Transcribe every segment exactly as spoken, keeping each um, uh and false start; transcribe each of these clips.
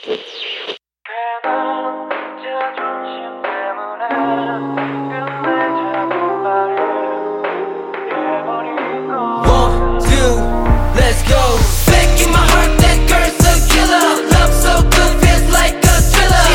One, two, let's go. Back in my heart, that girl's a killer. Love so good, feels like a thriller.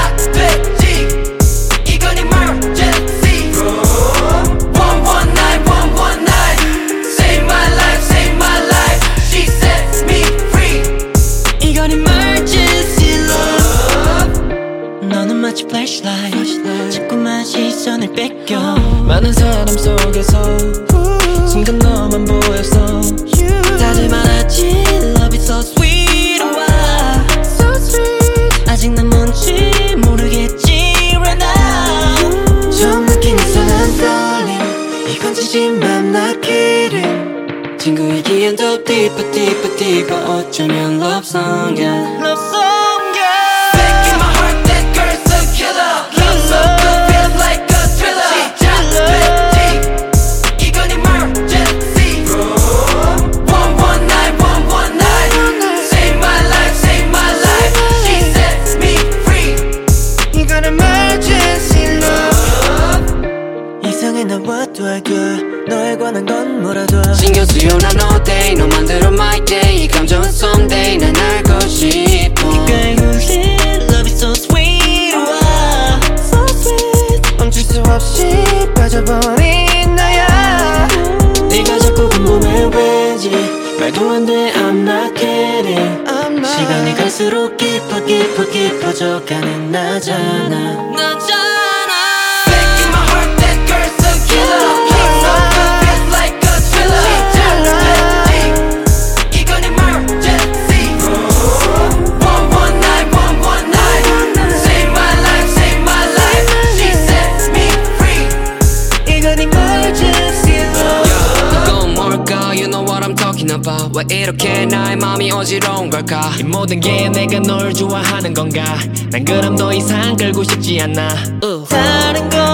시작됐지, 이건 emergency. one one nine, one one nine. Save my life, save my life. She sets me free. 이건 emergency love. 너는 마치 flashlight, 자꾸만 시선을 뺏겨. 많은 사람 속에서 순간 너만 보였어. 다들 말하지 love is so sweet. Why so sweet. 아직 난 뭔지 모르겠지 right now. 처음 느낀 이상한 떨림, 이건 진심만 not kidding. 친구이기엔 더 deeper deeper deeper. 어쩌면 love song이야. Love song, yeah. Back in my heart, that girl's a killer. Love so good, feels like a thriller. 시작됐지, 이건 emergency. one one nine, one one nine. Save my life, save my life. She sets me free. 이건 emergency love. 이상해 나 what do I do. 너에 관한 건 뭐라도 신경 쓰여 난 all day. 너 만들어 my day. 이 감정은 someday 난 알고 싶어. 꽤 울린 love is so sweet. Why so sweet. 멈출 수 없이 빠져버린 나야. 네가 자꾸 궁금해 왠지 말도 안 돼. I'm not kidding. I'm not. 시간이 갈수록 깊어 깊어 깊어져가는 나잖아. 나잖아. Back in my heart, that girl's a killer. Love so good, feels like a thriller. 시작됐지, 이건 emergency. one one nine, one one nine. Save my life, save my life. She sets me free. 이건 emergency love. 이건 뭘까? You know what I'm talking about. 왜 이렇게 나의 마음이 어지러운 걸까? 이 모든 게 내가 널 좋아하는 건가? 난 그럼 더 이상 끌고 싶지 않아. 다른 건